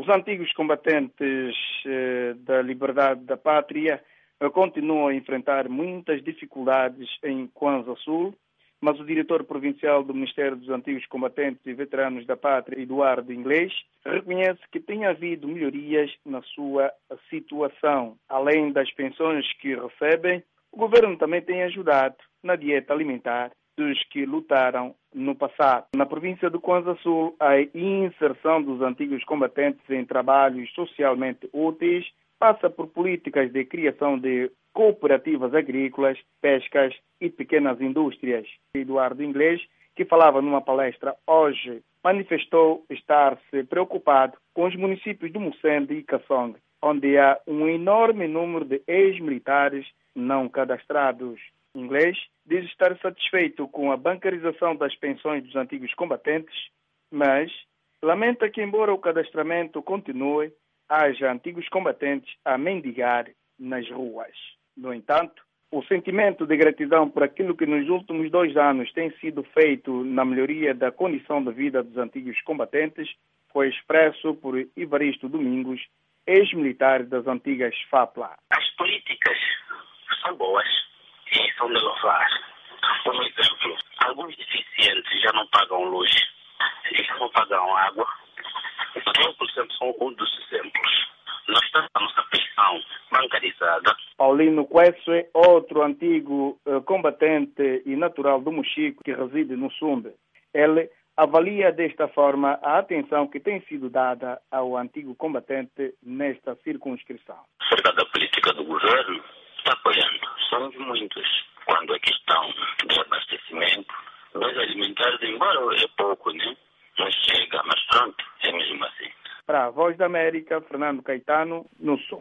antigos combatentes da liberdade da pátria continuam a enfrentar muitas dificuldades em Kwanza Sul, mas o diretor provincial do Ministério dos Antigos Combatentes e Veteranos da Pátria, Eduardo Inglês, reconhece que tem havido melhorias na sua situação. Além das pensões que recebem, o governo também tem ajudado na dieta alimentar dos que lutaram no passado. Na província do Kwanza Sul, a inserção dos antigos combatentes em trabalhos socialmente úteis passa por políticas de criação de cooperativas agrícolas, pescas e pequenas indústrias. Eduardo Inglês, que falava numa palestra hoje, manifestou estar-se preocupado com os municípios do Mucende e Kassong, onde há um enorme número de ex-militares não cadastrados. Inglês diz estar satisfeito com a bancarização das pensões dos antigos combatentes, mas lamenta que, embora o cadastramento continue, haja antigos combatentes a mendigar nas ruas. No entanto, o sentimento de gratidão por aquilo que nos últimos 2 anos tem sido feito na melhoria da condição de vida dos antigos combatentes foi expresso por Ivaristo Domingos, ex-militar das antigas FAPLA. As políticas são boas e são de louvar. Por exemplo, alguns deficientes já não pagam luz e já não pagam água. Eu, por exemplo, sou um dos exemplos. Nós estamos a nossa pensão bancarizada. Paulino Kweswe, outro antigo combatente e natural do Mochico que reside no Sumbe. Ele avalia desta forma a atenção que tem sido dada ao antigo combatente nesta circunscrição. Cerca da política do governo, está apoiando. Somos muitos. Quando a questão de abastecimento, nós alimentares, embora é pouco, né? Não chega, mas pronto, é mesmo assim. Para a Voz da América, Fernando Caetano, no Sul.